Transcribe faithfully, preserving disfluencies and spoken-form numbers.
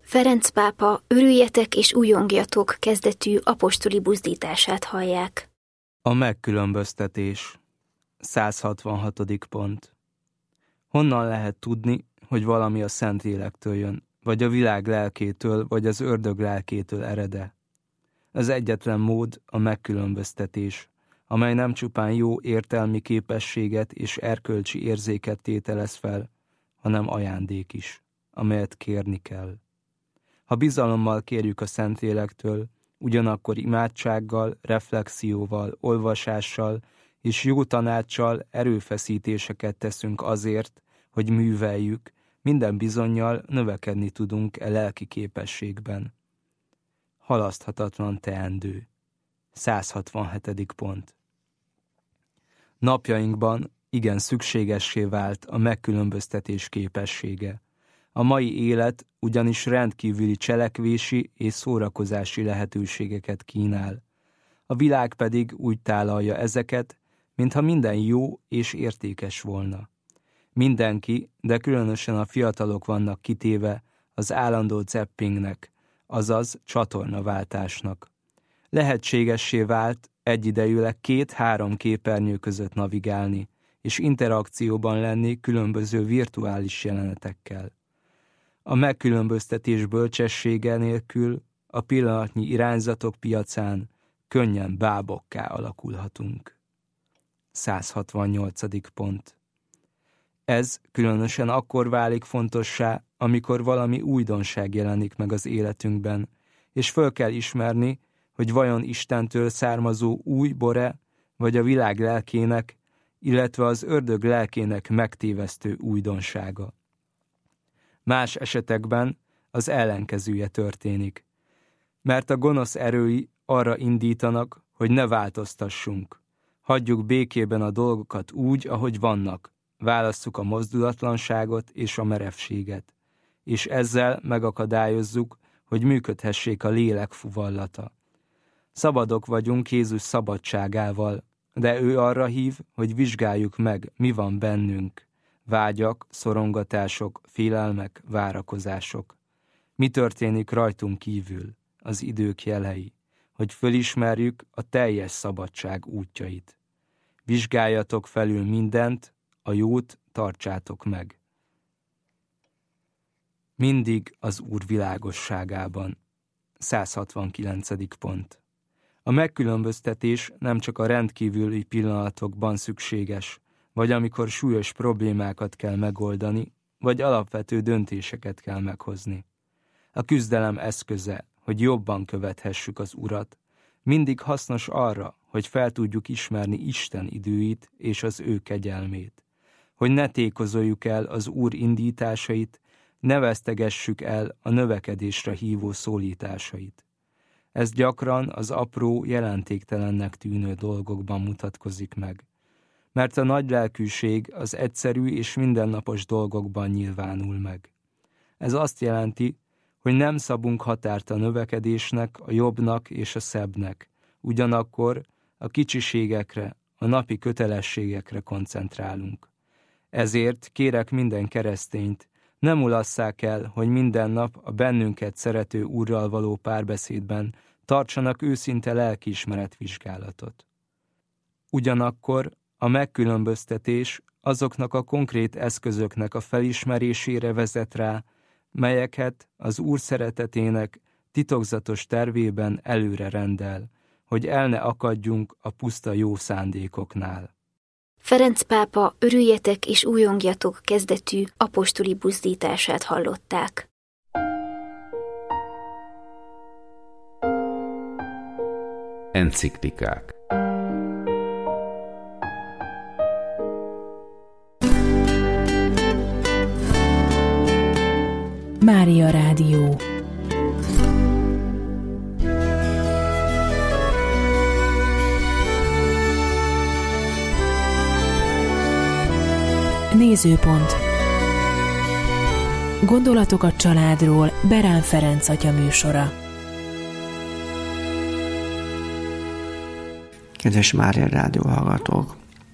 Ferenc pápa örüljetek és újongjatok kezdetű apostoli buzdítását hallják. A megkülönböztetés. száz hatvanhatodik pont. Honnan lehet tudni, hogy valami a Szentlélektől jön, vagy a világ lelkétől, vagy az ördög lelkétől erede? Az egyetlen mód a megkülönböztetés, amely nem csupán jó értelmi képességet és erkölcsi érzéket tételez fel, hanem ajándék is, amelyet kérni kell. Ha bizalommal kérjük a Szentlélektől, ugyanakkor imádsággal, reflexióval, olvasással és jó tanáccsal erőfeszítéseket teszünk azért, hogy műveljük, minden bizonnyal növekedni tudunk e lelki képességben. Halaszthatatlan teendő. száz hatvanhetedik pont. Napjainkban igen szükségessé vált a megkülönböztetés képessége. A mai élet ugyanis rendkívüli cselekvési és szórakozási lehetőségeket kínál. A világ pedig úgy tálalja ezeket, mintha minden jó és értékes volna. Mindenki, de különösen a fiatalok vannak kitéve az állandó zappingnek, azaz csatornaváltásnak. Lehetségessé vált egyidejűleg két-három képernyő között navigálni, és interakcióban lenni különböző virtuális jelenetekkel. A megkülönböztetés bölcsessége nélkül a pillanatnyi irányzatok piacán könnyen bábokká alakulhatunk. száz hatvannyolcadik pont. Ez különösen akkor válik fontossá, amikor valami újdonság jelenik meg az életünkben, és föl kell ismerni, hogy vajon Istentől származó új bore, vagy a világ lelkének, illetve az ördög lelkének megtévesztő újdonsága. Más esetekben az ellenkezője történik, mert a gonosz erői arra indítanak, hogy ne változtassunk. Hagyjuk békében a dolgokat úgy, ahogy vannak, válasszuk a mozdulatlanságot és a merevséget, és ezzel megakadályozzuk, hogy működhessék a lélek fuvallata. Szabadok vagyunk Jézus szabadságával, de ő arra hív, hogy vizsgáljuk meg, mi van bennünk. Vágyak, szorongatások, félelmek, várakozások. Mi történik rajtunk kívül, az idők jelei, hogy fölismerjük a teljes szabadság útjait. Vizsgáljatok felül mindent, a jót tartsátok meg. Mindig az Úr világosságában. száz hatvankilencedik pont. A megkülönböztetés nem csak a rendkívüli pillanatokban szükséges, vagy amikor súlyos problémákat kell megoldani, vagy alapvető döntéseket kell meghozni. A küzdelem eszköze, hogy jobban követhessük az Urat, mindig hasznos arra, hogy fel tudjuk ismerni Isten időit és az ő kegyelmét. Hogy ne tékozoljuk el az Úr indításait, ne vesztegessük el a növekedésre hívó szólításait. Ez gyakran az apró, jelentéktelennek tűnő dolgokban mutatkozik meg. Mert a nagylelkűség az egyszerű és mindennapos dolgokban nyilvánul meg. Ez azt jelenti, hogy nem szabunk határt a növekedésnek, a jobbnak és a szebbnek, ugyanakkor a kicsiségekre, a napi kötelességekre koncentrálunk. Ezért kérek minden keresztényt, ne mulasszák el, hogy minden nap a bennünket szerető Úrral való párbeszédben tartsanak őszinte lelkiismeretvizsgálatot. Ugyanakkor a megkülönböztetés azoknak a konkrét eszközöknek a felismerésére vezet rá, melyeket az Úr szeretetének titokzatos tervében előre rendel, hogy el ne akadjunk a puszta jó szándékoknál. Ferenc pápa örüljetek és újongjatok kezdetű apostoli buzdítását hallották. Enciklikák. Mária Rádió. Nézőpont. Gondolatok a családról Berán Ferenc atya műsora. Kedves Mária Rádió hallgatók!